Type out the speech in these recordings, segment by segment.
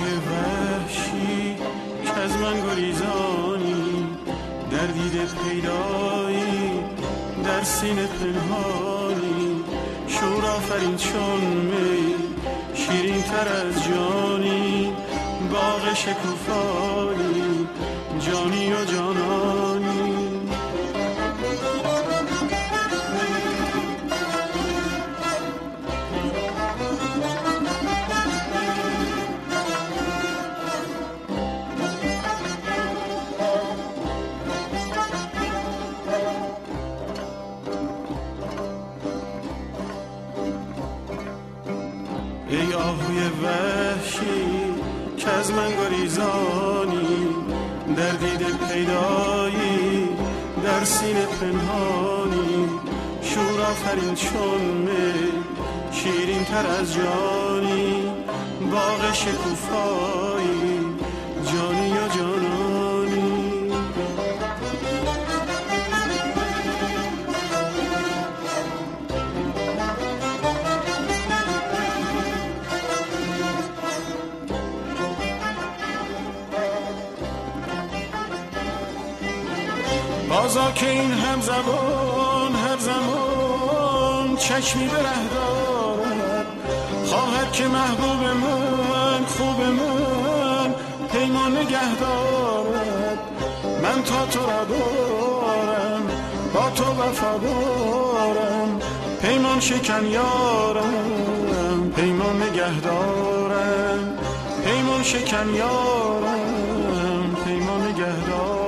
آهوی وحشی که از من گریزانی، در دیده پیدایی در سینه پنهانی، شور آفرین چون می شیرین تر از جانی، باغ شکوفانی جانی و جانانی. ای آهوی وحشی که از من گریزانی، در دیده پیدایی در سینه پنهانی، شور آفرین چون می شیرین تر از جانی، باغ شکوفایی جانی و جانانی. بازا که این همزبان هر زمان چشمی به ره دارد، خواهد که محبوب من خوب من پیمان نگه دارد. من تا تو را دارم با تو وفادارم، پیمان شکن یارم پیمان نگه دارم، پیمان شکن یارم پیمان نگه دارم.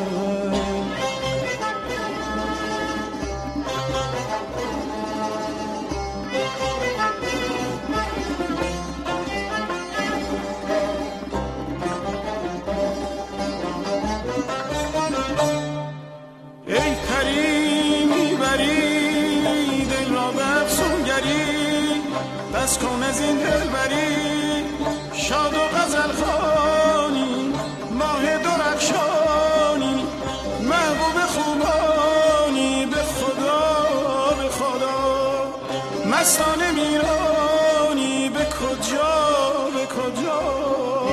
ای پری میبری دل را به افسونگری، بس کن از این دلبری شاد و غزل خوانی، ماه درخشانی محبوب خوبانی، به خدا به خدا مستانه میرانی، به کجا به کجا.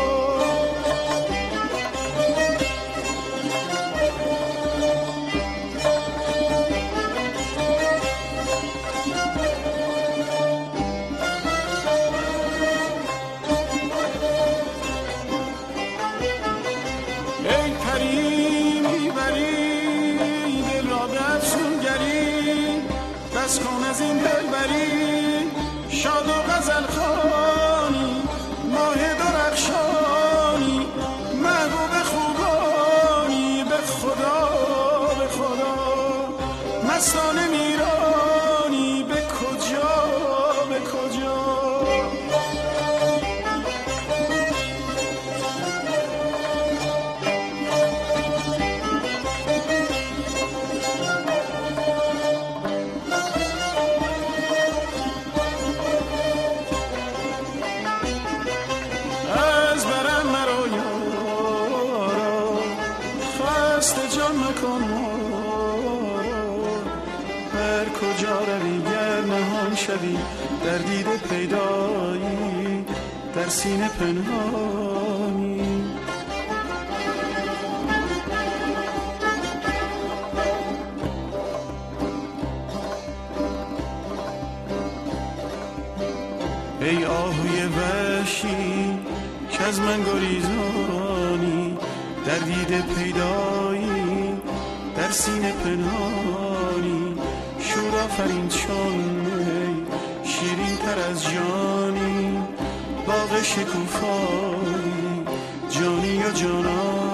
ای پری میبری دل را به افسونگری، بس کن از این دلبری شاد و غزل خوانی، ماه درخشانی محبوب خوبانی، به خدا به خدا مستانه میرانی، به کجا به کجا. جان مکن هر کجا روی گر نهان شوی، در دیده پیدایی در سینه پنهانی. ای آهوی وحشی که از من گریزانی، در دیده پیدایی در سینه پنهانی، شور آفرین چون می شیرین تر از جانی، باغ شکوفایی جانی و جانان.